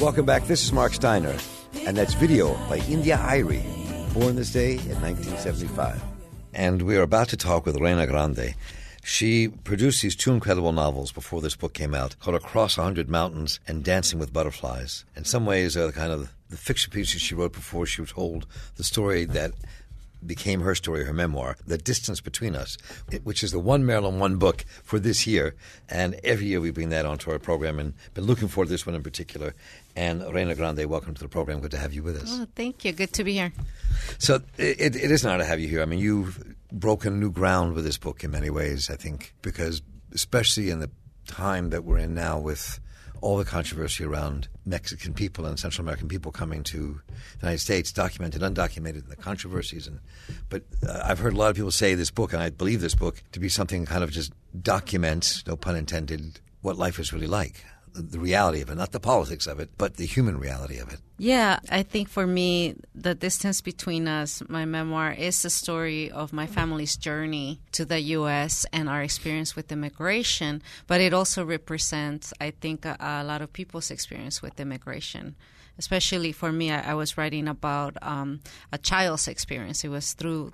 Welcome back. This is Mark Steiner, and that's video by India Arie, born this day in 1975. And we are about to talk with Reina Grande. She produced these two incredible novels before this book came out, called Across 100 Mountains and Dancing with Butterflies. In some ways, they're kind of the fiction pieces she wrote before she told the story that became her story, her memoir, The Distance Between Us, which is the one Marilyn One book for this year. And every year we bring that onto our program, and been looking forward to this one in particular. And Reina Grande, welcome to the program. Good to have you with us. Oh, thank you. Good to be here. So it is an honor to have you here. I mean, you've broken new ground with this book in many ways, I think, because especially in the time that we're in now with all the controversy around Mexican people and Central American people coming to the United States, documented, undocumented, the controversies. But I've heard a lot of people say this book, and I believe this book, to be something kind of just documents, no pun intended, what life is really like. The reality of it, not the politics of it, but the human reality of it. Yeah, I think for me, The Distance Between Us, my memoir, is the story of my family's journey to the U.S. and our experience with immigration. But it also represents, I think, a lot of people's experience with immigration. Especially for me, I was writing about a child's experience. It was through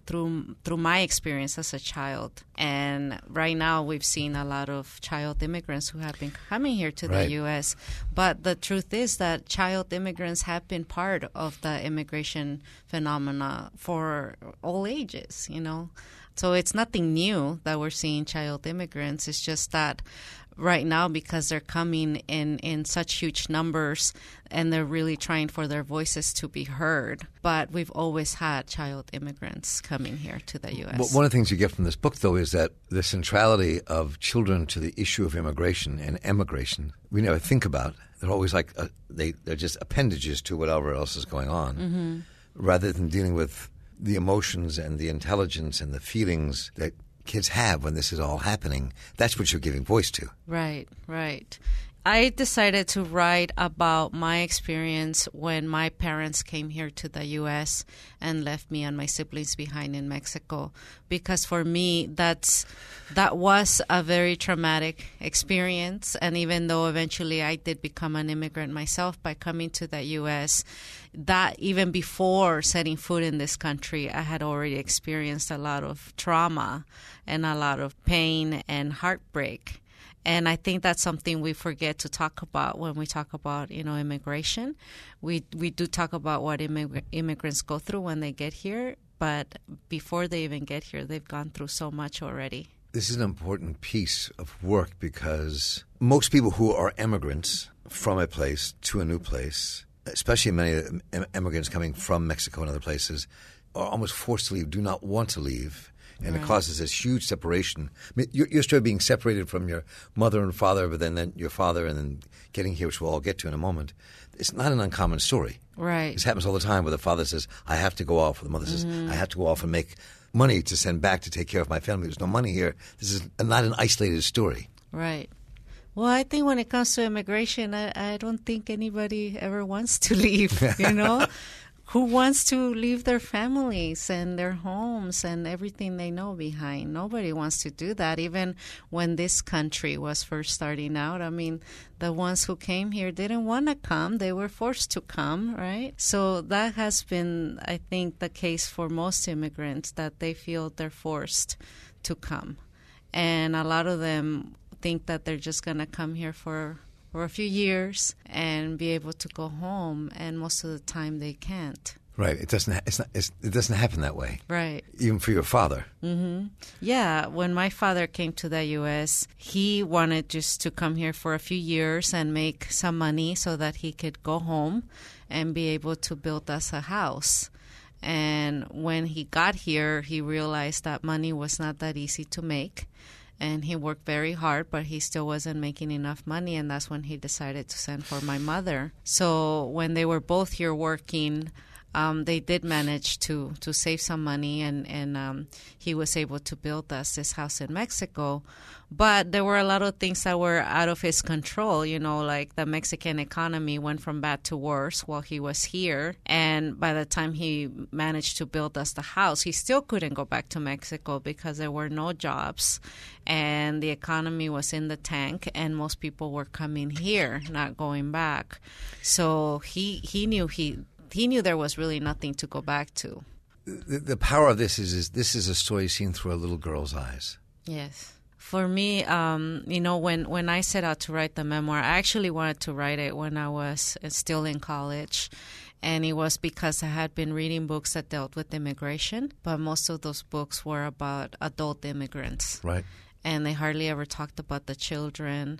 my experience as a child. And right now we've seen a lot of child immigrants who have been coming here to the U.S. But the truth is that child immigrants have been part of the immigration phenomena for all ages, you know. So it's nothing new that we're seeing child immigrants. It's just that right now, because they're coming in such huge numbers and they're really trying for their voices to be heard. But we've always had child immigrants coming here to the U.S. Well, one of the things you get from this book, though, is that the centrality of children to the issue of immigration and emigration, we never think about. They're always like, they're just appendages to whatever else is going on, rather than dealing with the emotions and the intelligence and the feelings that kids have when this is all happening. That's what you're giving voice to. Right. I decided to write about my experience when my parents came here to the U.S. and left me and my siblings behind in Mexico, because for me that was a very traumatic experience. And even though eventually I did become an immigrant myself by coming to the U.S., that even before setting foot in this country, I had already experienced a lot of trauma and a lot of pain and heartbreak. And I think that's something we forget to talk about when we talk about, immigration. We do talk about what immigrants go through when they get here, but before they even get here, they've gone through so much already. This is an important piece of work because most people who are immigrants from a place to a new place, especially many immigrants coming from Mexico and other places, are almost forced to leave, do not want to leave. And It causes this huge separation. I mean, you're still being separated from your mother and father, but then your father, and then getting here, which we'll all get to in a moment. It's not an uncommon story. Right. This happens all the time where the father says, I have to go off, or the mother says, I have to go off and make money to send back to take care of my family. There's no money here. This is not an isolated story. Right. Well, I think when it comes to immigration, I don't think anybody ever wants to leave, Who wants to leave their families and their homes and everything they know behind? Nobody wants to do that. Even when this country was first starting out, I mean, the ones who came here didn't want to come. They were forced to come, right? So that has been, I think, the case for most immigrants, that they feel they're forced to come. And a lot of them think that they're just going to come here for a few years and be able to go home, and most of the time they can't. Right. It doesn't happen that way. Right. Even for your father. Mm-hmm. Yeah. When my father came to the U.S., he wanted just to come here for a few years and make some money so that he could go home and be able to build us a house. And when he got here, he realized that money was not that easy to make. And he worked very hard, but he still wasn't making enough money, and that's when he decided to send for my mother. So when they were both here working, they did manage to save some money, and he was able to build us this house in Mexico. But there were a lot of things that were out of his control, like the Mexican economy went from bad to worse while he was here. And by the time he managed to build us the house, he still couldn't go back to Mexico because there were no jobs and the economy was in the tank, and most people were coming here, not going back. So he knew there was really nothing to go back to. The power of this is this is a story seen through a little girl's eyes. Yes. For me, when I set out to write the memoir, I actually wanted to write it when I was still in college. And it was because I had been reading books that dealt with immigration, but most of those books were about adult immigrants. Right. And they hardly ever talked about the children.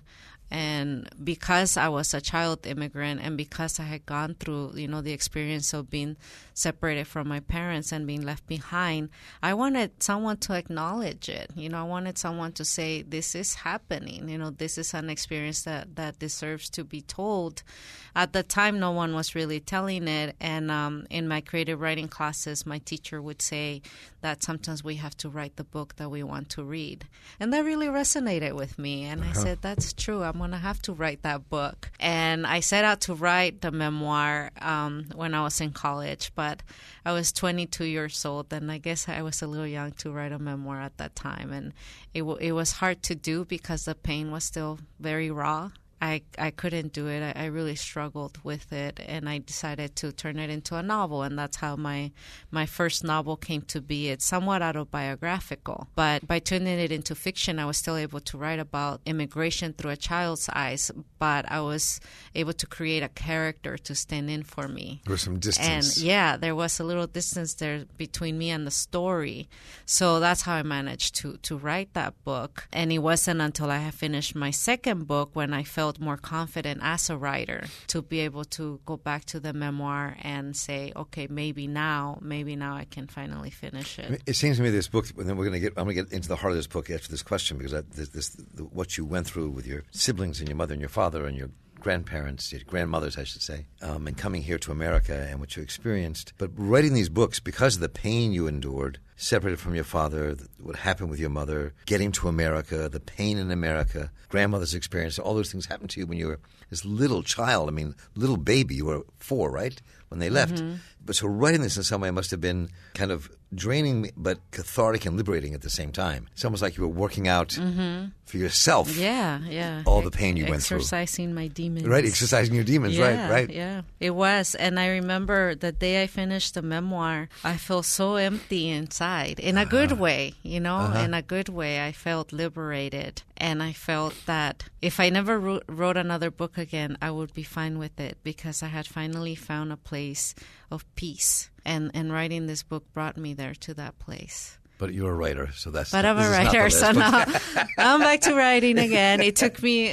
And because I was a child immigrant, and because I had gone through, the experience of being separated from my parents and being left behind, I wanted someone to acknowledge it. I wanted someone to say, this is happening. This is an experience that deserves to be told. At the time, no one was really telling it. And in my creative writing classes, my teacher would say that sometimes we have to write the book that we want to read. And that really resonated with me. And I said, that's true. I'm going to have to write that book. And I set out to write the memoir when I was in college, but I was 22 years old, and I guess I was a little young to write a memoir at that time. And it was hard to do because the pain was still very raw. I couldn't do it. I really struggled with it, and I decided to turn it into a novel, and that's how my first novel came to be. It's somewhat autobiographical, but by turning it into fiction, I was still able to write about immigration through a child's eyes, but I was able to create a character to stand in for me. There was some distance. And there was a little distance there between me and the story. So that's how I managed to write that book. And it wasn't until I had finished my second book when I felt more confident as a writer to be able to go back to the memoir and say, okay, maybe now I can finally finish it. It seems to me this book, and then I'm going to get into the heart of this book after this question, because what you went through with your siblings and your mother and your father and your grandparents, your grandmothers, I should say, and coming here to America and what you experienced. But writing these books, because of the pain you endured, separated from your father, what happened with your mother, getting to America, the pain in America, grandmother's experience, all those things happened to you when you were this little child. I mean, little baby. You were 4, right, when they left. Mm-hmm. But so writing this in some way must have been kind of draining but cathartic and liberating at the same time. It's almost like you were working out for yourself. Yeah. All the pain you went through. Exercising my demons. Right, exercising your demons, right. Yeah, it was. And I remember the day I finished the memoir, I felt so empty inside, in a good way, in a good way. I felt liberated. And I felt that if I never wrote another book again, I would be fine with it, because I had finally found a place of peace. And writing this book brought me there to that place. But you're a writer, so that's. But I'm a writer, so now I'm back to writing again. It took me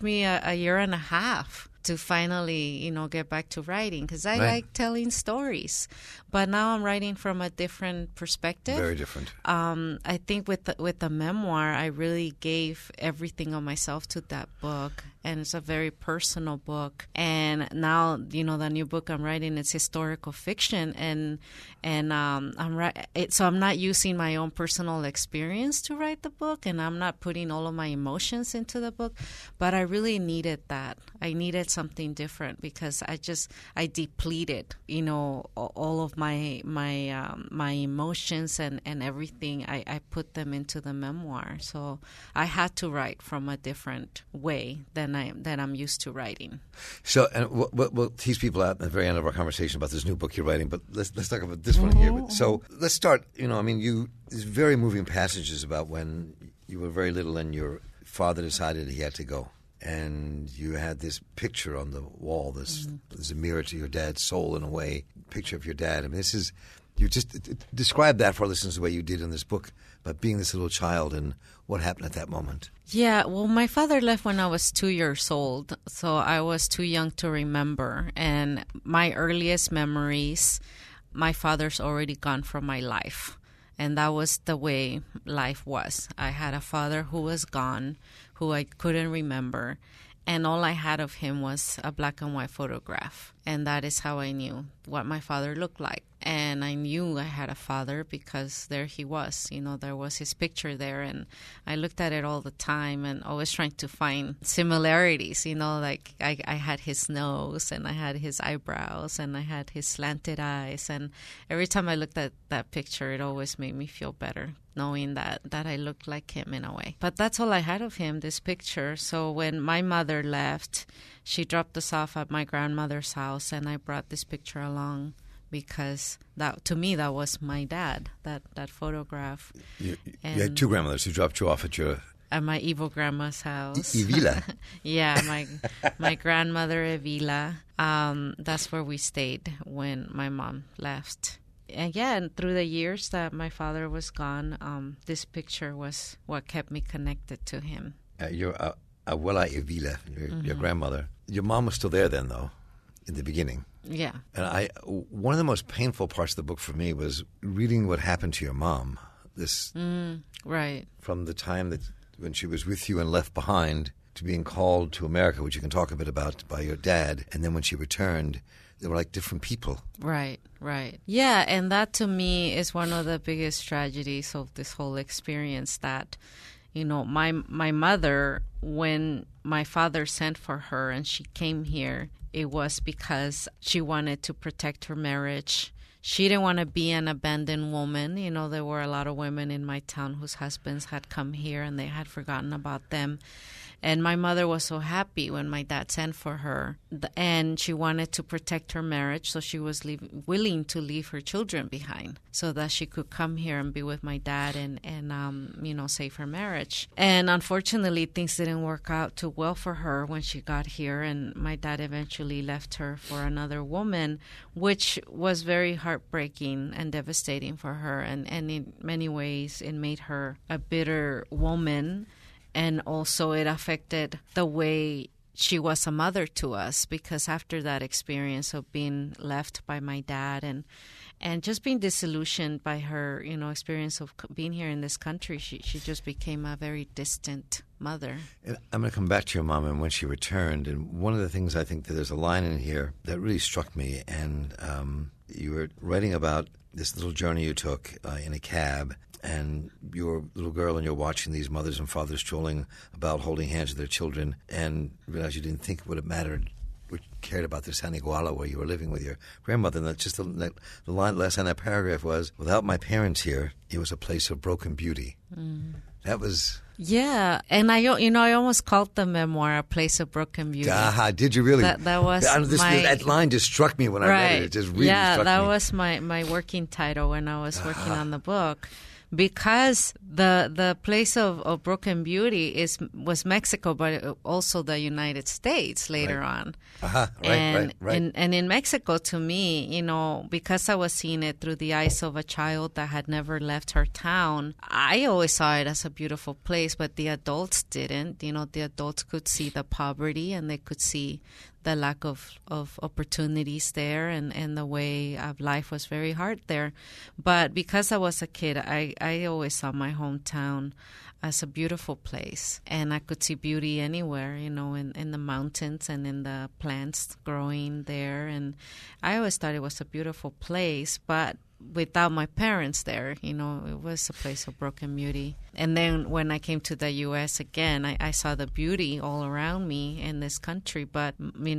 a year and a half to finally, get back to writing, because I like telling stories. But now I'm writing from a different perspective. Very different. I think with the memoir, I really gave everything of myself to that book. And it's a very personal book. And now, the new book I'm writing, it's historical fiction. And so I'm not using my own personal experience to write the book, and I'm not putting all of my emotions into the book. But I really needed that. I needed something different, because I depleted, all of my emotions and everything. I put them into the memoir. So I had to write from a different way than I'm used to writing. So, and we'll tease people out at the very end of our conversation about this new book you're writing, but let's talk about this one here. So let's start, there's very moving passages about when you were very little and your father decided he had to go. And you had this picture on the wall, there's a mirror to your dad's soul in a way, picture of your dad. I mean, you just describe that for our listeners the way you did in this book, about being this little child and what happened at that moment. Yeah, well, my father left when I was 2 years old, so I was too young to remember. And my earliest memories, my father's already gone from my life. And that was the way life was. I had a father who was gone, who I couldn't remember. And all I had of him was a black and white photograph. And that is how I knew what my father looked like. And I knew I had a father because there he was. There was his picture there. And I looked at it all the time and always trying to find similarities. Like I had his nose and I had his eyebrows and I had his slanted eyes. And every time I looked at that picture, it always made me feel better, knowing that I looked like him in a way. But that's all I had of him, this picture. So when my mother left, she dropped us off at my grandmother's house, and I brought this picture along because to me that was my dad, that photograph. You had two grandmothers who dropped you off at my evil grandma's house. Evila. Yeah, my grandmother Evila. That's where we stayed when my mom left. And through the years that my father was gone, this picture was what kept me connected to him. Your abuela Evila, your grandmother. Your mom was still there then, though, in the beginning. Yeah. And one of the most painful parts of the book for me was reading what happened to your mom. Right. From the time that when she was with you and left behind to being called to America, which you can talk a bit about, by your dad, and then when she returned, they were like different people. Right. Yeah, and that to me is one of the biggest tragedies of this whole experience, that, my mother, when my father sent for her and she came here, it was because she wanted to protect her marriage. She didn't want to be an abandoned woman. There were a lot of women in my town whose husbands had come here and they had forgotten about them. And my mother was so happy when my dad sent for her, and she wanted to protect her marriage, so she was willing to leave her children behind so that she could come here and be with my dad and save her marriage. And unfortunately, things didn't work out too well for her when she got here, and my dad eventually left her for another woman, which was very heartbreaking and devastating for her. And in many ways, it made her a bitter woman. And also it affected the way she was a mother to us, because after that experience of being left by my dad and just being disillusioned by her, experience of being here in this country, she just became a very distant mother. And I'm going to come back to your mom and when she returned. And one of the things, I think that there's a line in here that really struck me. And you were writing about this little journey you took in a cab. And you're a little girl and you're watching these mothers and fathers strolling about holding hands with their children, and realized you didn't think it would have mattered or cared about the San Iguala where you were living with your grandmother. And that's just the line last in that paragraph was, without my parents here, it was a place of broken beauty. That was... Yeah, and I almost called the memoir A Place of Broken Beauty. Did you really? That was that line just struck me when I read it. It just really struck me. Yeah, that was my working title when I was working on the book. Because the place of broken beauty was Mexico, but also the United States later on. Right. And in Mexico, to me, because I was seeing it through the eyes of a child that had never left her town, I always saw it as a beautiful place, but the adults didn't. The adults could see the poverty and they could see the lack of opportunities there, and the way of life was very hard there. But because I was a kid, I always saw my hometown as a beautiful place, and I could see beauty anywhere, in the mountains and in the plants growing there. And I always thought it was a beautiful place, but without my parents there, it was a place of broken beauty. And then when I came to the U.S. again, I saw the beauty all around me in this country. But,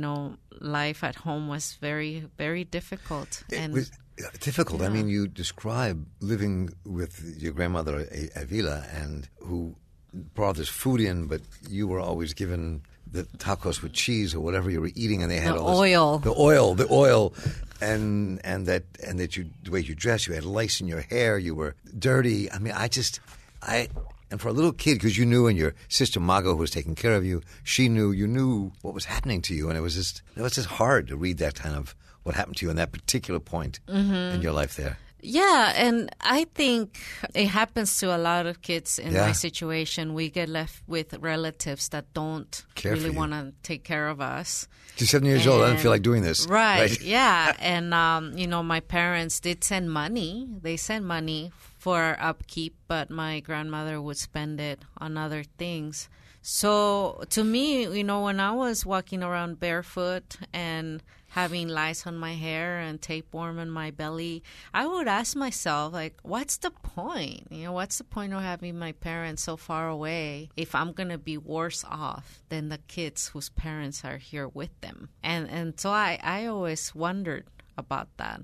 life at home was very, very difficult. It was difficult. Yeah. I mean, you describe living with your grandmother, Avila, and who brought this food in, but you were always given the tacos with cheese or whatever you were eating, and they had the oil, and that you, the way you dressed, you had lice in your hair, you were dirty. I mean, and for a little kid, because you knew, and your sister Mago, who was taking care of you, you knew what was happening to you, and it was just hard to read that kind of what happened to you in that particular point in your life there. Yeah, and I think it happens to a lot of kids in my situation. We get left with relatives that don't really want to take care of us. She's 7 years old. I don't feel like doing this. Right. Yeah. And, my parents did send money. They sent money for our upkeep, but my grandmother would spend it on other things. So to me, when I was walking around barefoot and having lice on my hair and tapeworm in my belly, I would ask myself, like, what's the point? What's the point of having my parents so far away if I'm going to be worse off than the kids whose parents are here with them? And so I always wondered about that.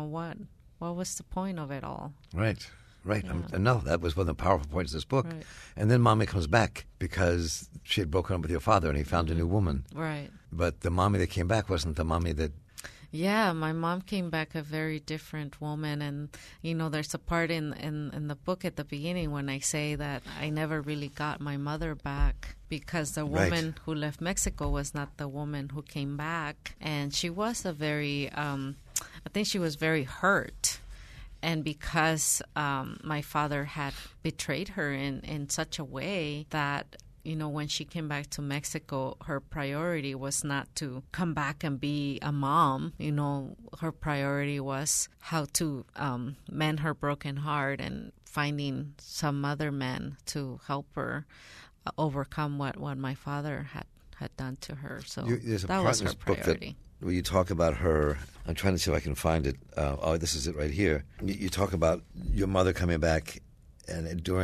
What was the point of it all? Right. Yeah. No, that was one of the powerful points of this book. Right. And then Mommy comes back because she had broken up with your father and he found a new woman. Right. But the mommy that came back wasn't the mommy that... Yeah, my mom came back a very different woman. And, there's a part in the book at the beginning when I say that I never really got my mother back because the woman who left Mexico was not the woman who came back. And she was I think she was very hurt. And because my father had betrayed her in such a way that, when she came back to Mexico, her priority was not to come back and be a mom. Her priority was how to mend her broken heart and finding some other man to help her overcome what my father had done to her. So that was her priority. Where you talk about her, I'm trying to see if I can find it. This is it right here. You talk about your mother coming back, and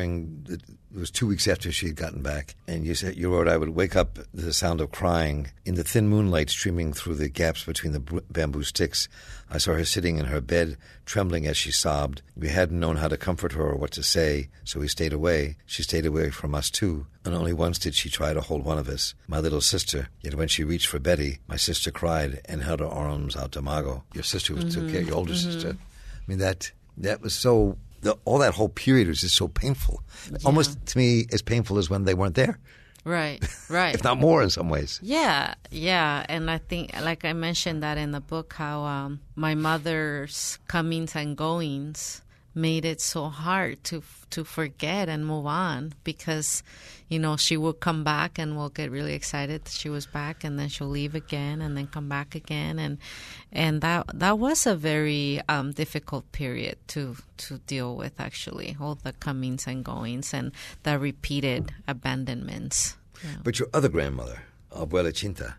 it was 2 weeks after she had gotten back, and you wrote, I would wake up to the sound of crying. In the thin moonlight streaming through the gaps between the bamboo sticks, I saw her sitting in her bed, trembling as she sobbed. We hadn't known how to comfort her or what to say, so we stayed away. She stayed away from us too, and only once did she try to hold one of us, my little sister. Yet when she reached for Betty, my sister cried and held her arms out to Mago, your sister who took care of your older sister. I mean, that was so... all that whole period was just so painful. Yeah. Almost, to me, as painful as when they weren't there. Right. If not more in some ways. Yeah. And I think, like I mentioned that in the book, how my mother's comings and goings made it so hard to forget and move on because, she would come back and we'll get really excited that she was back, and then she'll leave again and then come back again. And that was a very difficult period to deal with, actually, all the comings and goings and the repeated abandonments. Yeah. But your other grandmother, Abuela Chinta,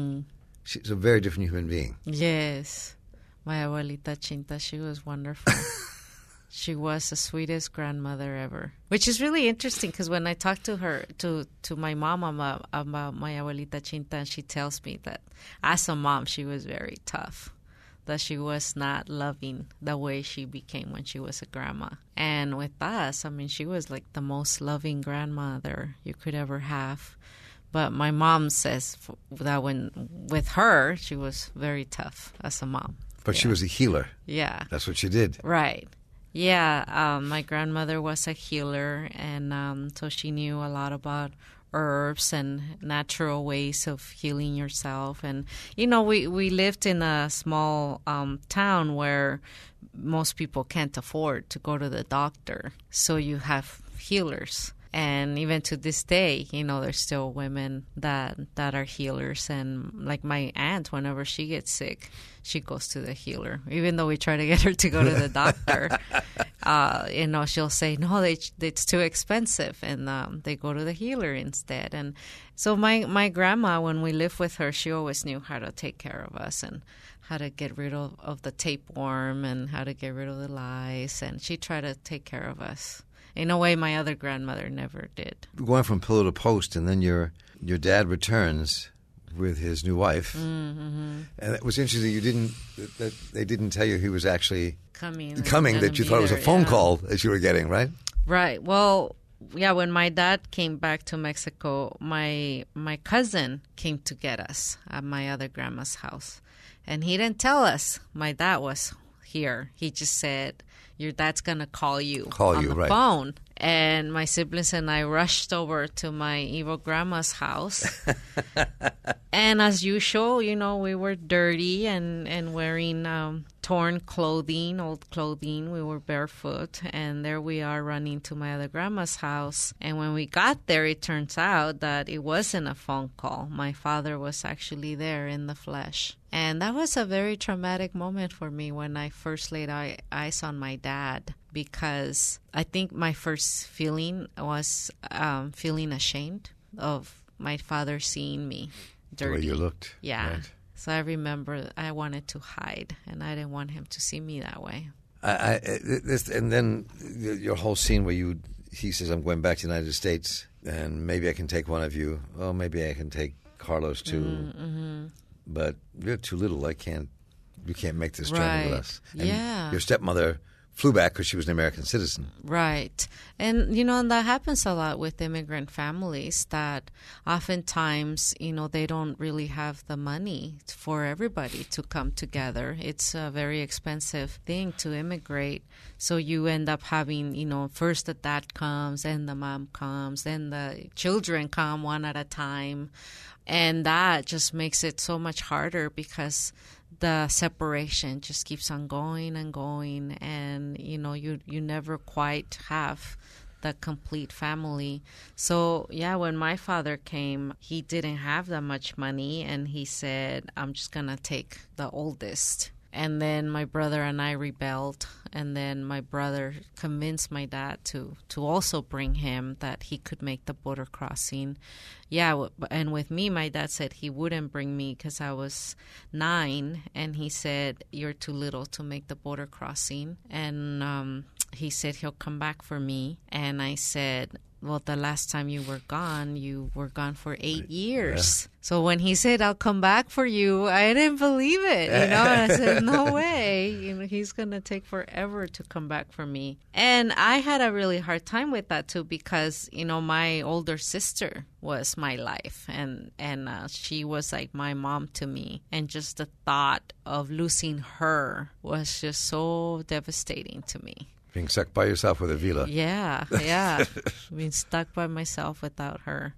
she's a very different human being. Yes. My Abuelita Chinta, she was wonderful. She was the sweetest grandmother ever, which is really interesting because when I talk to her, to my mom about my Abuelita Chinta, she tells me that as a mom, she was very tough, that she was not loving the way she became when she was a grandma. And with us, she was like the most loving grandmother you could ever have. But my mom says that with her, she was very tough as a mom. But she was a healer. Yeah. That's what she did. Right. Yeah, my grandmother was a healer, and so she knew a lot about herbs and natural ways of healing yourself. And, we lived in a small town where most people can't afford to go to the doctor, so you have healers. And even to this day, there's still women that are healers. And like my aunt, whenever she gets sick, she goes to the healer. Even though we try to get her to go to the doctor, she'll say, no, it's too expensive. And they go to the healer instead. And so my grandma, when we lived with her, she always knew how to take care of us and how to get rid of the tapeworm and how to get rid of the lice. And she tried to take care of us in a way my other grandmother never did. Going from pillow to post, and then your dad returns with his new wife. Mm-hmm. And it was interesting that they didn't tell you he was actually coming, that you thought it was a phone call that you were getting, right? Right. Well, yeah, when my dad came back to Mexico, my cousin came to get us at my other grandma's house. And he didn't tell us my dad was here. He just said, your dad's going to call you on the phone. And my siblings and I rushed over to my evil grandma's house. And as usual, we were dirty and wearing torn clothing, old clothing. We were barefoot. And there we are running to my other grandma's house. And when we got there, it turns out that it wasn't a phone call. My father was actually there in the flesh. And that was a very traumatic moment for me when I first laid eyes on my dad. because I think my first feeling was feeling ashamed of my father seeing me dirty. The way you looked. Yeah. Right. So I remember I wanted to hide, and I didn't want him to see me that way. And then your whole scene where he says, I'm going back to the United States, and maybe I can take one of you. Well, maybe I can take Carlos too. Mm-hmm. But you're too little. You can't make this journey with us. And your stepmother flew back because she was an American citizen. Right. And, and that happens a lot with immigrant families, that oftentimes, they don't really have the money for everybody to come together. It's a very expensive thing to immigrate. So you end up having, first the dad comes, then the mom comes, then the children come one at a time. And that just makes it so much harder because the separation just keeps on going and going, and you never quite have the complete family. So when my father came, he didn't have that much money, and he said, I'm just gonna take the oldest. And then my brother and I rebelled, and then my brother convinced my dad to also bring him, that he could make the border crossing. And with me, my dad said he wouldn't bring me because I was 9, and he said, you're too little to make the border crossing. And he said he'll come back for me. And I said, well, the last time you were gone for 8 years. Yeah. So when he said, I'll come back for you, I didn't believe it. I said, no way. He's going to take forever to come back for me. And I had a really hard time with that, too, because, my older sister was my life. And she was like my mom to me. And just the thought of losing her was just so devastating to me. Being stuck by yourself with Avila. Yeah. Being stuck by myself without her.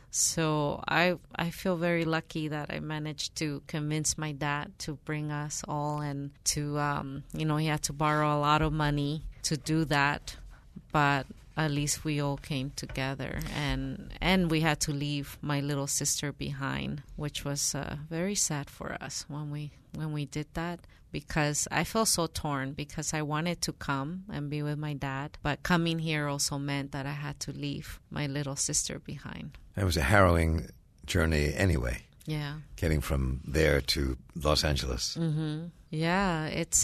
So I feel very lucky that I managed to convince my dad to bring us all, and to, he had to borrow a lot of money to do that. But at least we all came together, and we had to leave my little sister behind, which was very sad for us when we did that. Because I felt so torn, because I wanted to come and be with my dad. But coming here also meant that I had to leave my little sister behind. It was a harrowing journey anyway. Yeah. Getting from there to Los Angeles. Mm-hmm. Yeah, it's,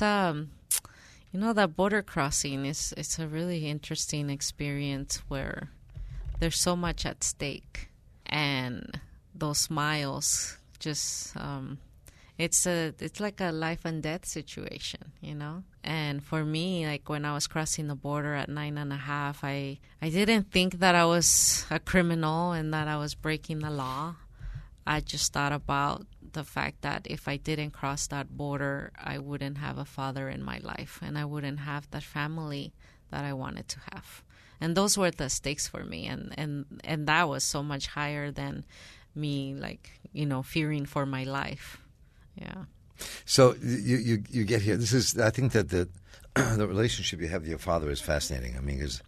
that border crossing it's a really interesting experience where there's so much at stake. And those miles just... It's like a life and death situation, And for me, like when I was crossing the border at 9.5, I didn't think that I was a criminal and that I was breaking the law. I just thought about the fact that if I didn't cross that border, I wouldn't have a father in my life, and I wouldn't have that family that I wanted to have. And those were the stakes for me, and that was so much higher than me, like, fearing for my life. Yeah. So you get here. I think that the relationship you have with your father is fascinating.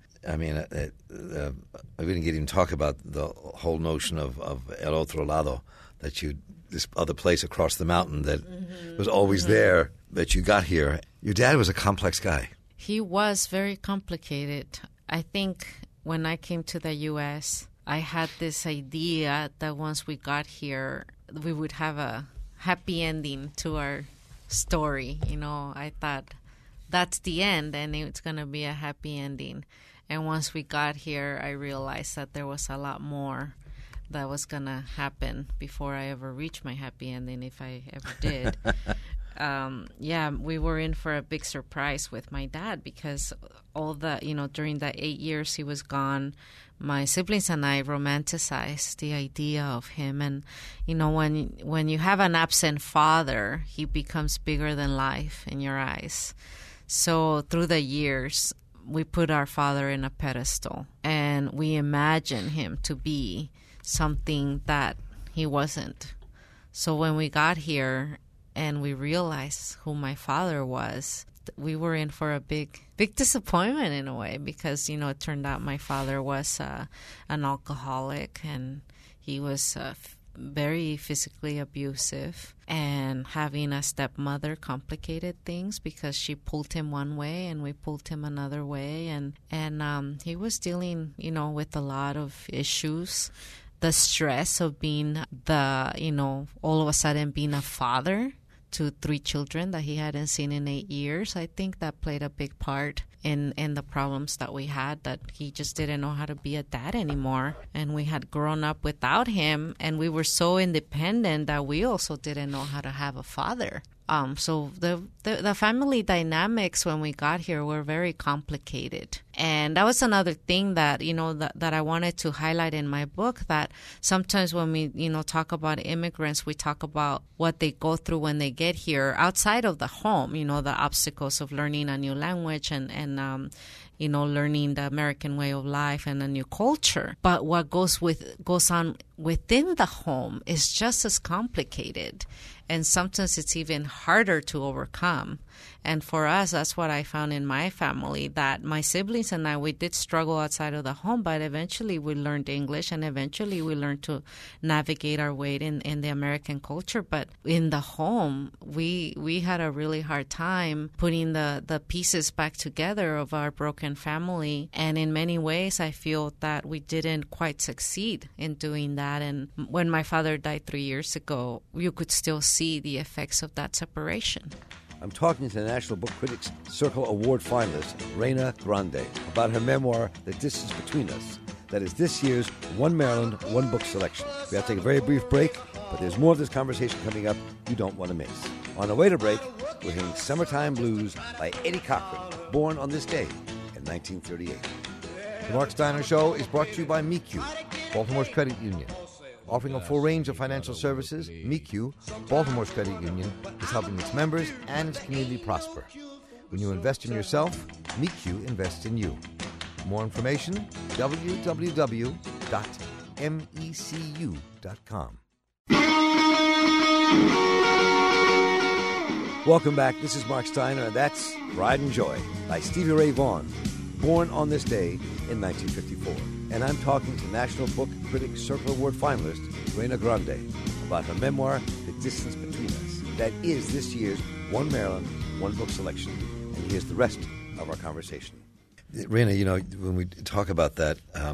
We didn't even talk about the whole notion of El Otro Lado, this other place across the mountain that was always there, that you got here. Your dad was a complex guy. He was very complicated. I think when I came to the U.S., I had this idea that once we got here, we would have a happy ending to our story. I thought that's the end and it's going to be a happy ending. And once we got here, I realized that there was a lot more that was going to happen before I ever reached my happy ending, if I ever did. We were in for a big surprise with my dad, because all the, during the 8 years he was gone, my siblings and I romanticized the idea of him. And, when you have an absent father, he becomes bigger than life in your eyes. So through the years, we put our father in a pedestal, and we imagine him to be something that he wasn't. So when we got here and we realized who my father was, we were in for a big disappointment in a way, because, it turned out my father was an alcoholic, and he was, very physically abusive, and having a stepmother complicated things because she pulled him one way and we pulled him another way, and he was dealing, with a lot of issues. The stress of being all of a sudden being a father to 3 children that he hadn't seen in 8 years. I think that played a big part in the problems that we had, that he just didn't know how to be a dad anymore. And we had grown up without him, and we were so independent that we also didn't know how to have a father. So the family dynamics when we got here were very complicated. And that was another thing that, that I wanted to highlight in my book, that sometimes when we, talk about immigrants, we talk about what they go through when they get here outside of the home, the obstacles of learning a new language and learning the American way of life and a new culture. But what goes on within the home is just as complicated. And sometimes it's even harder to overcome. And for us, that's what I found in my family, that my siblings and I, we did struggle outside of the home, but eventually we learned English, and eventually we learned to navigate our way in the American culture. But in the home, we had a really hard time putting the pieces back together of our broken family. And in many ways, I feel that we didn't quite succeed in doing that. And when my father died 3 years ago, you could still see the effects of that separation. I'm talking to the National Book Critics Circle Award finalist, Reina Grande, about her memoir, The Distance Between Us. That is this year's One Maryland, One Book selection. We have to take a very brief break, but there's more of this conversation coming up you don't want to miss. On the way to break, we're hearing Summertime Blues by Eddie Cochran, born on this day in 1938. The Mark Steiner Show is brought to you by MeQ, Baltimore's credit union. Offering a full range of financial services, MeQ, Baltimore's credit union, is helping its members and its community prosper. When you invest in yourself, MeQ invests in you. More information, www.mecu.com. Welcome back. This is Mark Steiner, and that's Pride and Joy by Stevie Ray Vaughan, born on this day in 1954. And I'm talking to National Book Critics Circle Award finalist Reina Grande about her memoir, The Distance Between Us. That is this year's One Maryland, One Book selection. And here's the rest of our conversation. Reina, when we talk about that,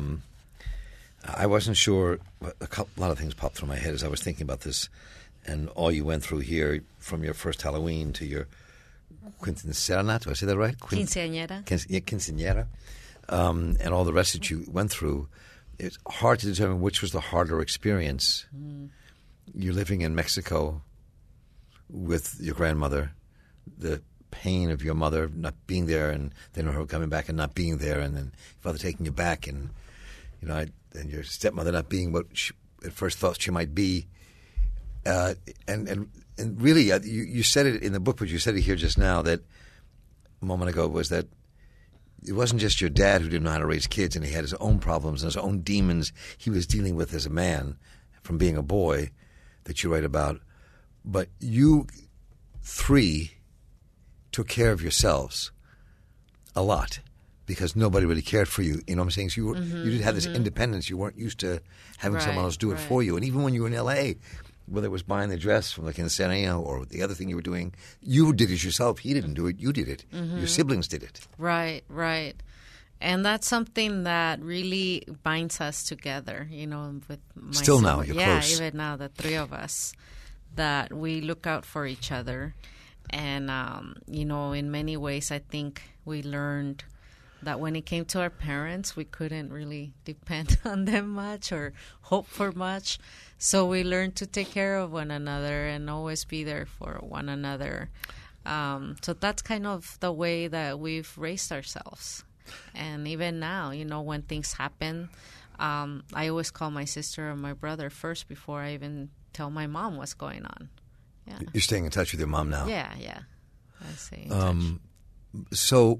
I wasn't sure. A lot of things popped through my head as I was thinking about this, and all you went through here, from your first Halloween to your quinceañera. Do I say that right? Quinceañera. Quinceañera. And all the rest that you went through. It's hard to determine which was the harder experience. You're living in Mexico with your grandmother, the pain of your mother not being there, and then her coming back and not being there, and then your father taking you back, and and your stepmother not being what she at first thought she might be, and really, you said it in the book, but you said it here just now, that a moment ago, was that it wasn't just your dad who didn't know how to raise kids, and he had his own problems and his own demons he was dealing with as a man from being a boy that you write about, but you 3 took care of yourselves a lot because nobody really cared for you. You know what I'm saying? So you did have this independence. You weren't used to having someone else do it for you. And even when you were in L.A., whether it was buying the dress from the quinceañera or the other thing you were doing, you did it yourself. He didn't do it. You did it. Your siblings did it. Right. And that's something that really binds us together, with my Still now, siblings. you're close. Yeah, even now, the 3 of us, that we look out for each other. And, in many ways, I think we learned that when it came to our parents, we couldn't really depend on them much or hope for much. So we learned to take care of one another and always be there for one another. So that's kind of the way that we've raised ourselves. And even now, when things happen, I always call my sister or my brother first before I even tell my mom what's going on. Yeah. You're staying in touch with your mom now? Yeah. I stay in touch. So,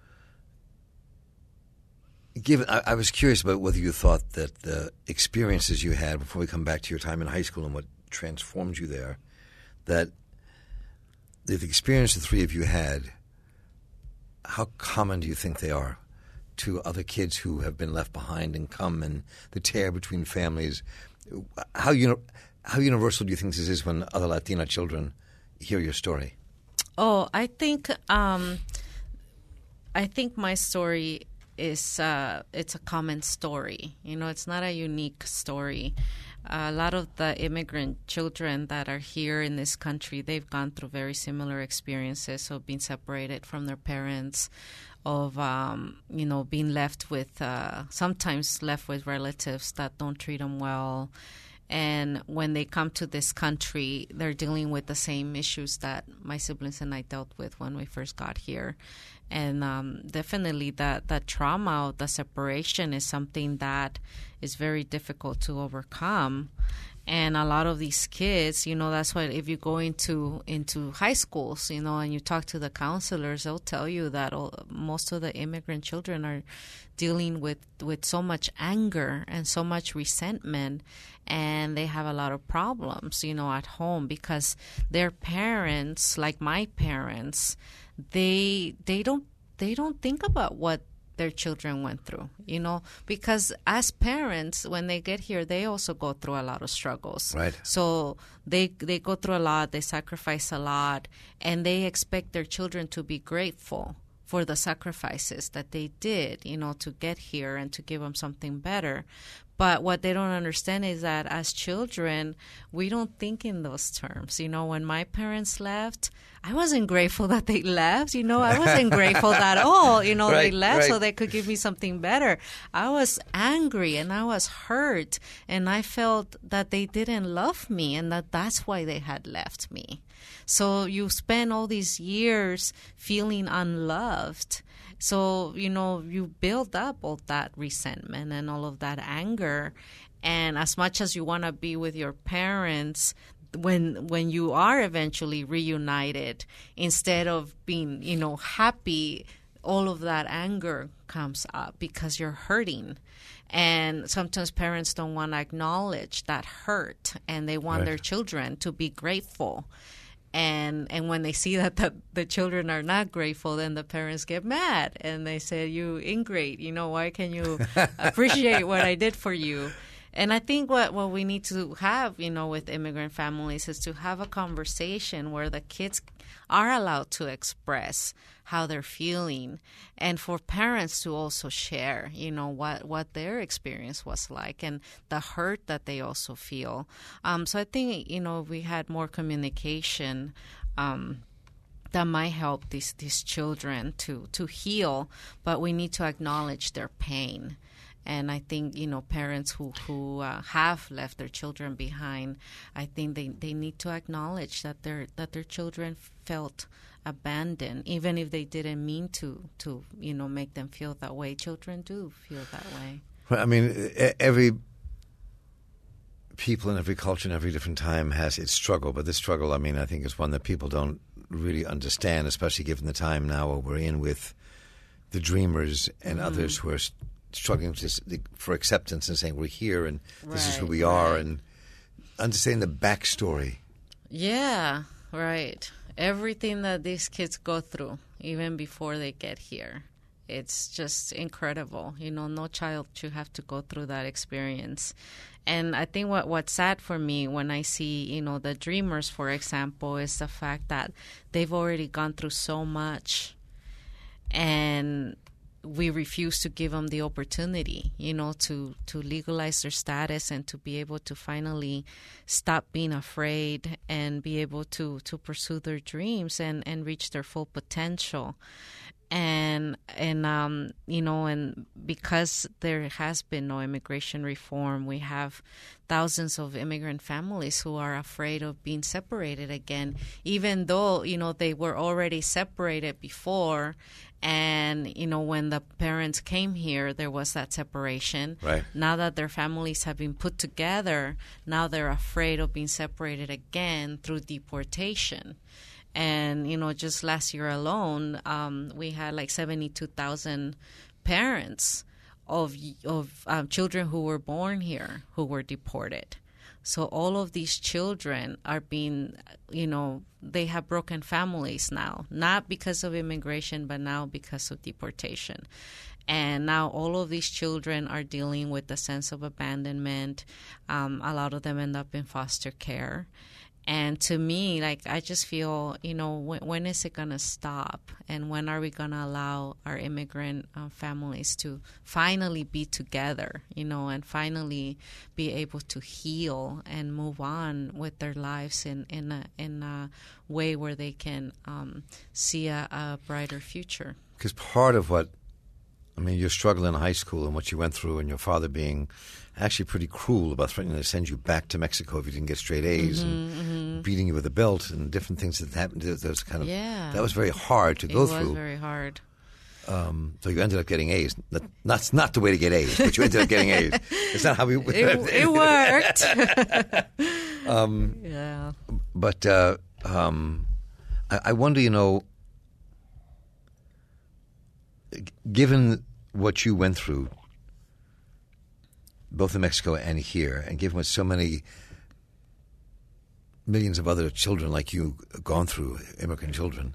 I was curious about whether you thought that the experiences you had before we come back to your time in high school and what transformed you there, that the experience the 3 of you had, how common do you think they are to other kids who have been left behind and come, and the tear between families? How How universal do you think this is when other Latina children hear your story? Oh, I think my story is it's a common story. It's not a unique story. A lot of the immigrant children that are here in this country, they've gone through very similar experiences of being separated from their parents, of being left with sometimes left with relatives that don't treat them well. And when they come to this country, they're dealing with the same issues that my siblings and I dealt with when we first got here. And definitely that trauma, the separation, is something that is very difficult to overcome. And a lot of these kids, that's why if you go into high schools, and you talk to the counselors, they'll tell you that most of the immigrant children are dealing with so much anger and so much resentment, and they have a lot of problems, at home, because their parents, like my parents, they don't think about what their children went through, because as parents, when they get here, they also go through a lot of struggles. Right. So they go through a lot, they sacrifice a lot, and they expect their children to be grateful for the sacrifices that they did, to get here and to give them something better. But what they don't understand is that as children, we don't think in those terms. When my parents left, I wasn't grateful that they left. I wasn't grateful at all. They left so they could give me something better. I was angry and I was hurt, and I felt that they didn't love me and that's why they had left me. So you spend all these years feeling unloved. So, you build up all that resentment and all of that anger. And as much as you want to be with your parents, when you are eventually reunited, instead of being, happy, all of that anger comes up because you're hurting. And sometimes parents don't want to acknowledge that hurt, and they want their children to be grateful. And when they see that the children are not grateful, then the parents get mad and they say, "You ingrate, why can you appreciate what I did for you?" And I think what we need to have, with immigrant families is to have a conversation where the kids are allowed to express how they're feeling, and for parents to also share, what their experience was like and the hurt that they also feel. So I think, if we had more communication, that might help these children to heal, but we need to acknowledge their pain. And I think, parents who have left their children behind, I think they need to acknowledge that their children felt abandoned, even if they didn't mean to make them feel that way. Children do feel that way. Well, I mean, every people in every culture in every different time has its struggle, but this struggle, I think, is one that people don't really understand, especially given the time now we're in with the dreamers and others who are struggling for acceptance and saying we're here and this is who we are, and understanding the backstory. Yeah, right. Everything that these kids go through, even before they get here, it's just incredible. No child should have to go through that experience. And I think what's sad for me when I see, the dreamers, for example, is the fact that they've already gone through so much, and we refuse to give them the opportunity, to legalize their status and to be able to finally stop being afraid and be able to pursue their dreams and reach their full potential. And because there has been no immigration reform, we have thousands of immigrant families who are afraid of being separated again, even though, they were already separated before. And, when the parents came here, there was that separation. Right. Now that their families have been put together, now they're afraid of being separated again through deportation. And, just last year alone, we had like 72,000 parents of children who were born here who were deported. So all of these children are being, they have broken families now, not because of immigration, but now because of deportation. And now all of these children are dealing with the sense of abandonment. A lot of them end up in foster care. And to me, like, I just feel, when is it going to stop? And when are we going to allow our immigrant families to finally be together, and finally be able to heal and move on with their lives in a way where they can see a brighter future? Because part of your struggle in high school and what you went through, and your father being actually pretty cruel about threatening to send you back to Mexico if you didn't get straight A's, and beating you with a belt and different things that happened. That was very hard to go through. It was very hard. So you ended up getting A's. That's not the way to get A's, but you ended up getting A's. It's not how we. It worked. Yeah. But I wonder, given what you went through, both in Mexico and here, and given what so many millions of other children like you have gone through, immigrant children,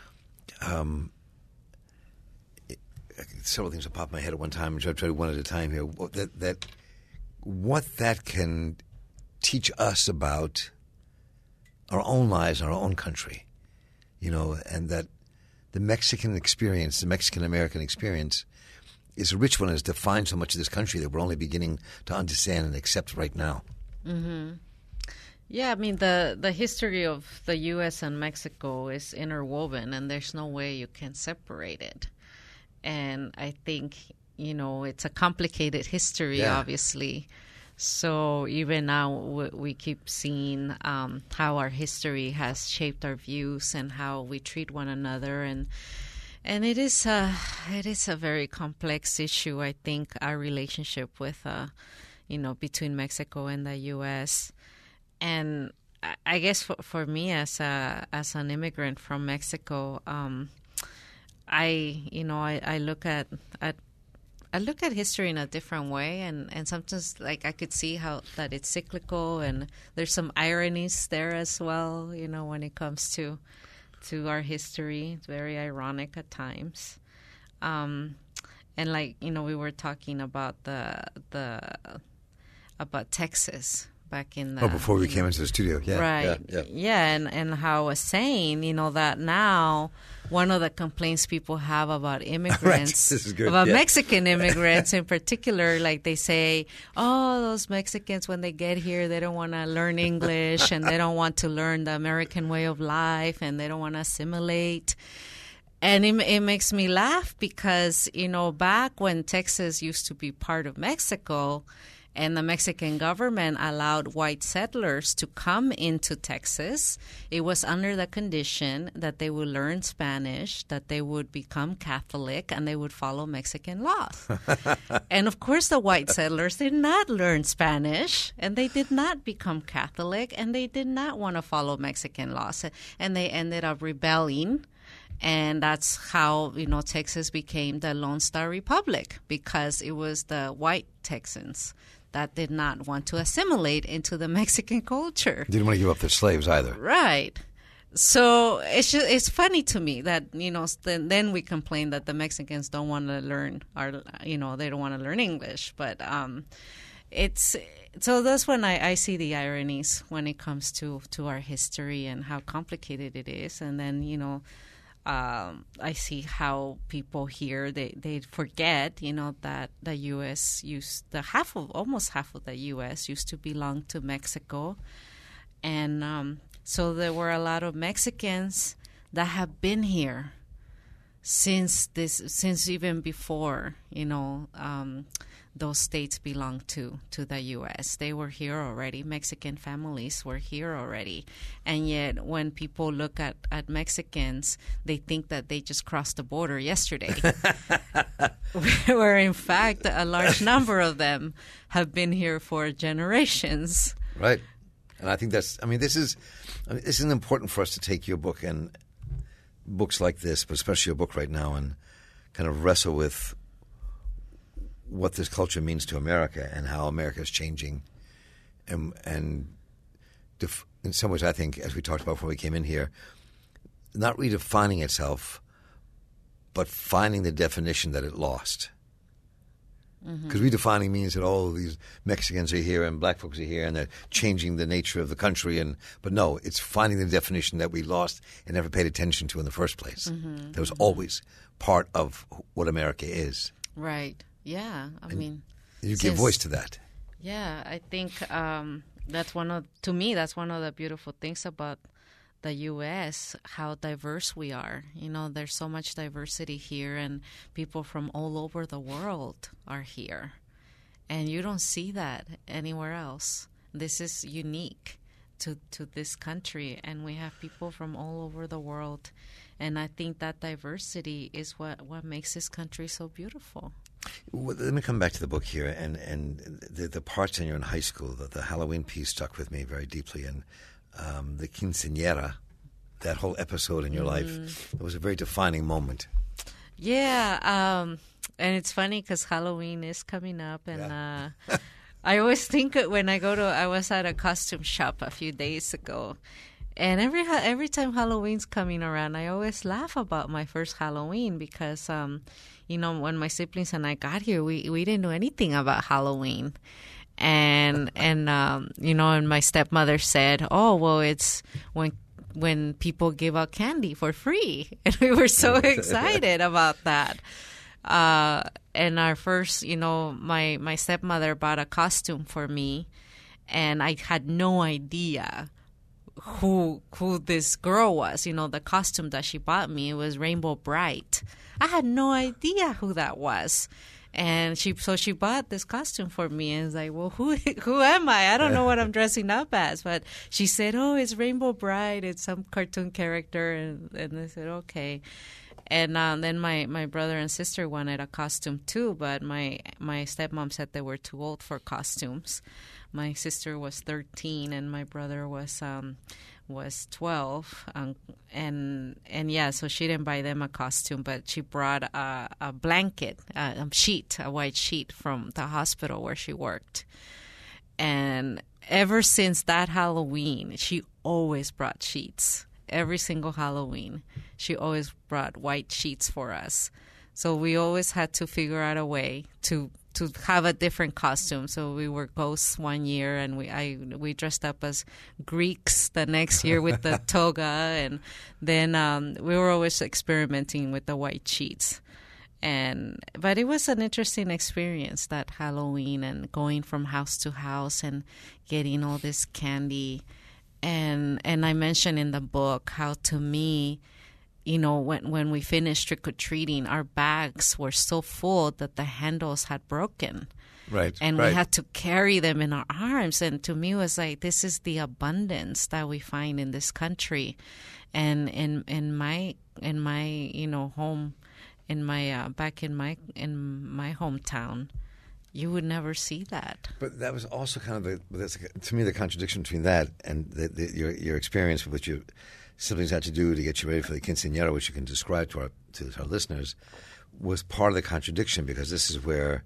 several things that popped in my head at one time, and I'll try one at a time here, what that can teach us about our own lives and our own country, and that the Mexican experience, the Mexican-American experience, is a rich one and has defined so much of this country that we're only beginning to understand and accept right now. Mm-hmm. Yeah, the history of the U.S. and Mexico is interwoven, and there's no way you can separate it. And I think, it's a complicated history, obviously. So even now we keep seeing how our history has shaped our views and how we treat one another, and it is a very complex issue. I think our relationship with between Mexico and the U.S. And I guess for me as an immigrant from Mexico, I look at history in a different way, and sometimes like I could see how that it's cyclical, and there's some ironies there as well, when it comes to our history. It's very ironic at times. And we were talking about about Texas back in the... before we came into the studio. Yeah. Right. Yeah. And how I was saying, that now one of the complaints people have about immigrants, this is good. about Mexican immigrants in particular, like they say, those Mexicans, when they get here, they don't want to learn English and they don't want to learn the American way of life and they don't want to assimilate. And it makes me laugh because, back when Texas used to be part of Mexico, and the Mexican government allowed white settlers to come into Texas, it was under the condition that they would learn Spanish, that they would become Catholic, and they would follow Mexican laws. And, of course, the white settlers did not learn Spanish, and they did not become Catholic, and they did not want to follow Mexican laws. And they ended up rebelling. And that's how, Texas became the Lone Star Republic, because it was the white Texans that did not want to assimilate into the Mexican culture. Didn't want to give up their slaves either. Right. So it's funny to me that, then we complain that the Mexicans don't want to learn they don't want to learn English. But so that's when I see the ironies when it comes to our history and how complicated it is. And then, I see how people here they forget, that the U.S. almost half of the U.S. used to belong to Mexico, and so there were a lot of Mexicans that have been here since even before those states belonged to the U.S. They were here already. Mexican families were here already. And yet when people look at Mexicans, they think that they just crossed the border yesterday. Where, in fact, a large number of them have been here for generations. Right. And I think this is important for us to take your book and books like this, but especially your book right now, and kind of wrestle with what this culture means to America and how America is changing, and in some ways, I think, as we talked about before we came in here, not redefining itself, but finding the definition that it lost. Because redefining means that these Mexicans are here and black folks are here and they're changing the nature of the country. But no, it's finding the definition that we lost and never paid attention to in the first place. That was always part of what America is. Right. Yeah. I mean, you give voice to that. Yeah, I think that's one of the beautiful things about the U.S., how diverse we are. There's so much diversity here, and people from all over the world are here. And you don't see that anywhere else. This is unique to this country, and we have people from all over the world. And I think that diversity is what makes this country so beautiful. Well, let me come back to the book here, and the parts when you're in high school, the Halloween piece stuck with me very deeply, and the quinceañera, that whole episode in your life, it was a very defining moment. Yeah, and it's funny because Halloween is coming up, and I always think when I was at a costume shop a few days ago, and every time Halloween's coming around, I always laugh about my first Halloween because, when my siblings and I got here, we didn't know anything about Halloween. And my stepmother said, "Oh, well, it's when people give out candy for free," and we were so excited about that. And our first, my stepmother bought a costume for me, and I had no idea who this girl was. The costume that she bought me was Rainbow Brite. I had no idea who that was. And she bought this costume for me, and it's like, well, who am I? I don't know what I'm dressing up as. But she said, "Oh, it's Rainbow Brite. It's some cartoon character." And I said, okay. And then my brother and sister wanted a costume too, but my stepmom said they were too old for costumes. My sister was 13, and my brother was 12, and so she didn't buy them a costume, but she brought a blanket, a white sheet from the hospital where she worked. And ever since that Halloween, she always brought sheets. Every single Halloween, she always brought white sheets for us. So we always had to figure out a way to have a different costume. So we were ghosts one year, and we dressed up as Greeks the next year with the toga, and then we were always experimenting with the white sheets. But it was an interesting experience, that Halloween, and going from house to house and getting all this candy. And I mentioned in the book how, to me, when we finished trick-or-treating, our bags were so full that the handles had broken. Right. And we had to carry them in our arms. And to me, it was like, this is the abundance that we find in this country. And in my home, back in my hometown, you would never see that. But that was also kind of to me, the contradiction between that and your experience with what your siblings had to do to get you ready for the quinceañera, which you can describe to our listeners, was part of the contradiction, because this is where,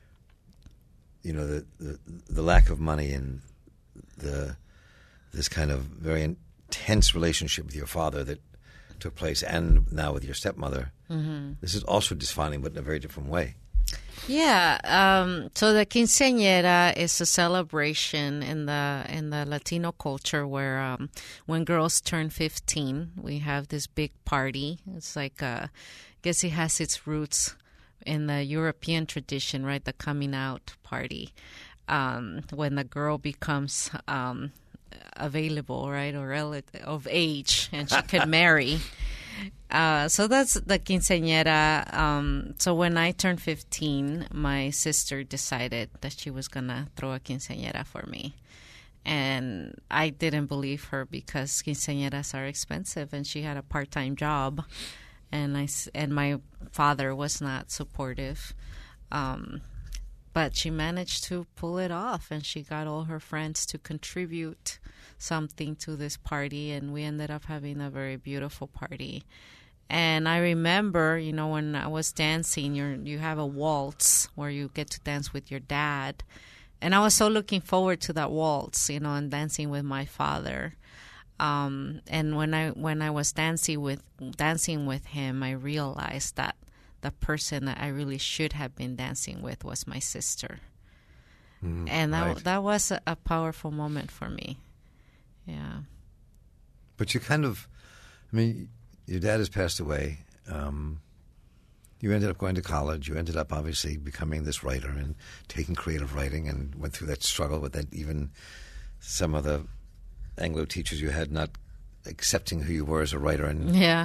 the lack of money and this kind of very intense relationship with your father that took place, and now with your stepmother. Mm-hmm. This is also defining, but in a very different way. Yeah. So the quinceañera is a celebration in the Latino culture where when girls turn 15, we have this big party. It's like, I guess it has its roots in the European tradition, right? The coming out party, when the girl becomes available, right, or of age, and she can marry. So that's the quinceañera. So when I turned 15, my sister decided that she was going to throw a quinceañera for me. And I didn't believe her, because quinceañeras are expensive, and she had a part-time job. And my father was not supportive. But she managed to pull it off, and she got all her friends to contribute something to this party, and we ended up having a very beautiful party. And I remember, when I was dancing, you have a waltz where you get to dance with your dad. And I was so looking forward to that waltz, and dancing with my father. And when I was dancing with him, I realized that the person that I really should have been dancing with was my sister. And that was a powerful moment for me. Yeah. But you kind of, I mean, your dad has passed away. You ended up going to college. You ended up obviously becoming this writer and taking creative writing, and went through that struggle with that, even some of the Anglo teachers you had not accepting who you were as a writer. And yeah.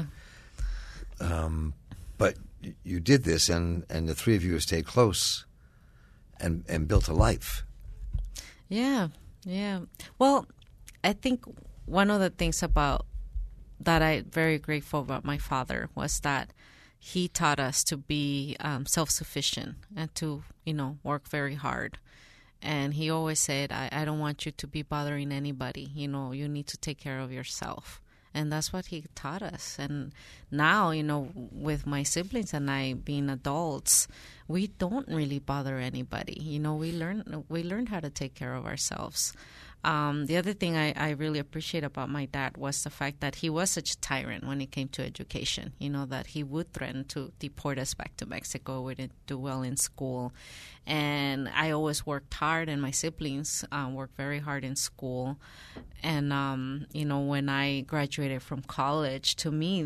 But you did this, and the three of you have stayed close and built a life. Yeah. Well, I think one of the things about that I'm very grateful about my father was that he taught us to be self-sufficient and to, work very hard. And he always said, I don't want you to be bothering anybody. You need to take care of yourself. And that's what he taught us. And now, with my siblings and I being adults, we don't really bother anybody. We learn how to take care of ourselves. The other thing I really appreciate about my dad was the fact that he was such a tyrant when it came to education. That he would threaten to deport us back to Mexico. We didn't do well in school. And I always worked hard, and my siblings worked very hard in school. And, when I graduated from college, to me,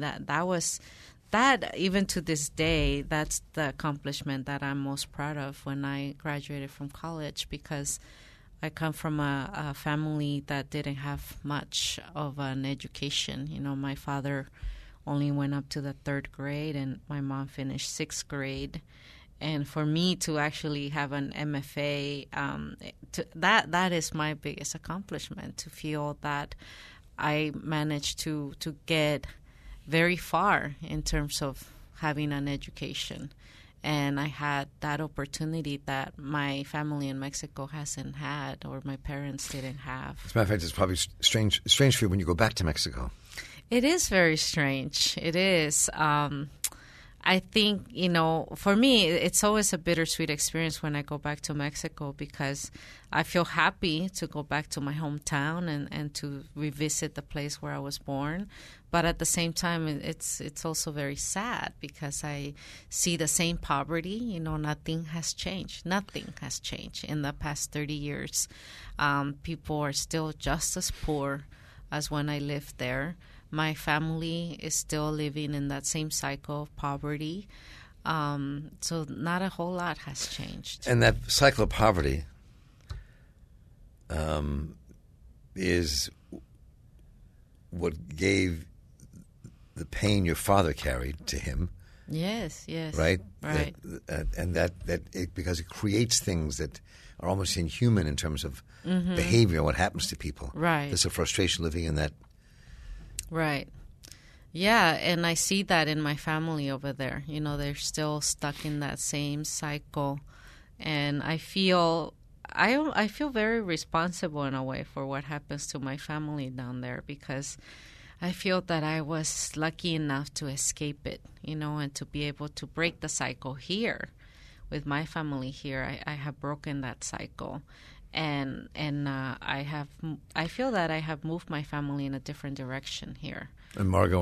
that even to this day, that's the accomplishment that I'm most proud of when I graduated from college, because I come from a family that didn't have much of an education. My father only went up to the 3rd grade, and my mom finished 6th grade. And for me to actually have an MFA, that is my biggest accomplishment, to feel that I managed to get very far in terms of having an education. And I had that opportunity that my family in Mexico hasn't had, or my parents didn't have. As a matter of fact, it's probably strange for you when you go back to Mexico. It is very strange. It is. I think, for me, it's always a bittersweet experience when I go back to Mexico, because I feel happy to go back to my hometown and to revisit the place where I was born. But at the same time, it's also very sad, because I see the same poverty. Nothing has changed. Nothing has changed in the past 30 years. People are still just as poor as when I lived there. My family is still living in that same cycle of poverty. So not a whole lot has changed. And that cycle of poverty is what gave the pain your father carried to him. Yes. Right? Right. Because it creates things that are almost inhuman in terms of behavior, what happens to people. Right. There's a frustration living in that. Right. Yeah, and I see that in my family over there. They're still stuck in that same cycle. And I feel very responsible in a way for what happens to my family down there, because I feel that I was lucky enough to escape it, and to be able to break the cycle here with my family here. I have broken that cycle. And I feel that I have moved my family in a different direction here. And Margot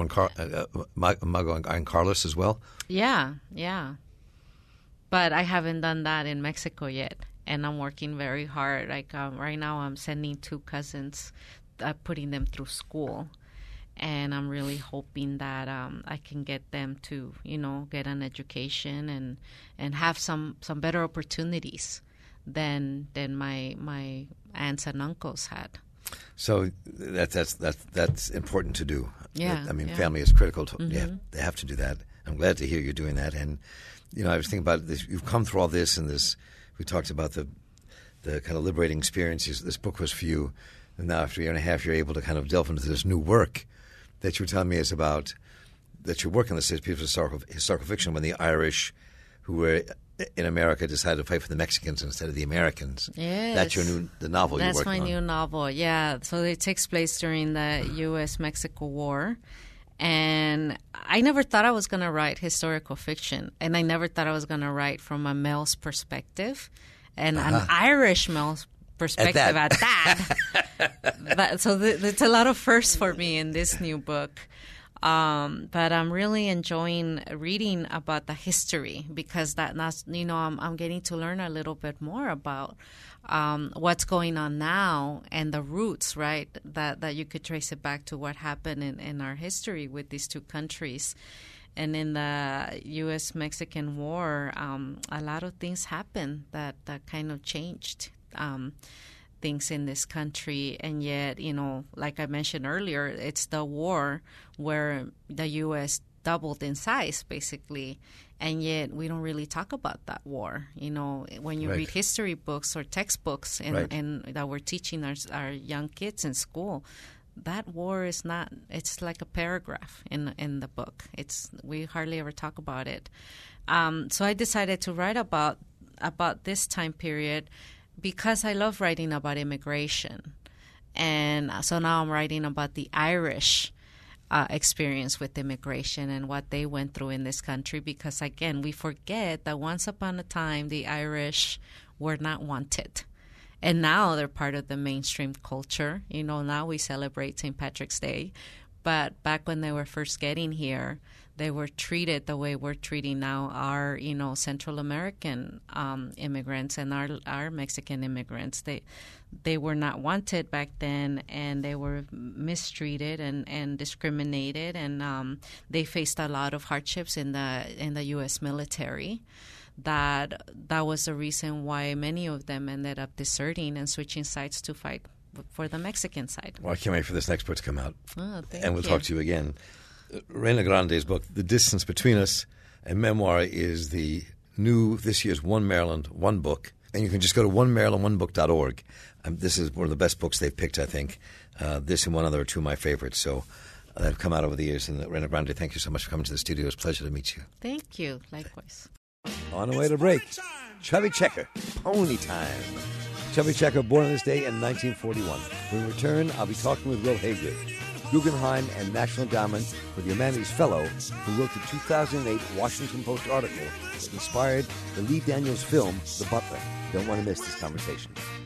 and Carlos as well? Yeah. But I haven't done that in Mexico yet, and I'm working very hard. Like right now, I'm sending 2 cousins, putting them through school, and I'm really hoping that I can get them to, get an education and have some better opportunities than my aunts and uncles had. So that's important to do. Yeah. Family is critical to. Mm-hmm. Yeah, they have to do that. I'm glad to hear you're doing that. And I was thinking about this. You've come through all this, and this. We talked about the kind of liberating experiences. This book was for you, and now after a year and a half, you're able to kind of delve into this new work that you were telling me is about. That you're working on this piece of historical fiction when the Irish, who were in America, decided to fight for the Mexicans instead of the Americans. Yes. That's the novel you're working on. That's my new novel, yeah. So it takes place during the U.S.-Mexico War. And I never thought I was going to write historical fiction. And I never thought I was going to write from a male's perspective and an Irish male's perspective at that. So it's a lot of firsts for me in this new book. But I'm really enjoying reading about the history because that's I'm getting to learn a little bit more about what's going on now and the roots, right? That you could trace it back to what happened in our history with these two countries. And in the U.S.-Mexican War, a lot of things happened that kind of changed things in this country. And yet, like I mentioned earlier, it's the war where the U.S. doubled in size, basically. And yet we don't really talk about that war. When you read history books or textbooks and that we're teaching our young kids in school, that war is not, it's like a paragraph in the book. We hardly ever talk about it. So I decided to write about this time period because I love writing about immigration. And so now I'm writing about the Irish experience with immigration and what they went through in this country because, again, we forget that once upon a time the Irish were not wanted. And now they're part of the mainstream culture. Now we celebrate St. Patrick's Day. But back when they were first getting here, they were treated the way we're treating now our, Central American immigrants and our Mexican immigrants. They were not wanted back then, and they were mistreated and discriminated, and they faced a lot of hardships in the U.S. military. That was the reason why many of them ended up deserting and switching sides to fight for the Mexican side. Well, I can't wait for this next book to come out. Oh, thank and we'll you. talk to you again. Reina Grande's book, The Distance Between Us, a memoir, is the new, this year's One Maryland, One Book. And you can just go to onemarylandoneBook.org. This is one of the best books they've picked, I think. This and one other are two of my favorites. So that have come out over the years. And Reina Grande, thank you so much for coming to the studio. It's a pleasure to meet you. Thank you. Likewise. On the way to break, Chubby Checker, Pony Time. Chubby Checker, born on this day in 1941. When we return, I'll be talking with Will Hager, Guggenheim and National Endowment for the Humanities Fellow, who wrote the 2008 Washington Post article that inspired the Lee Daniels film, The Butler. Don't want to miss this conversation.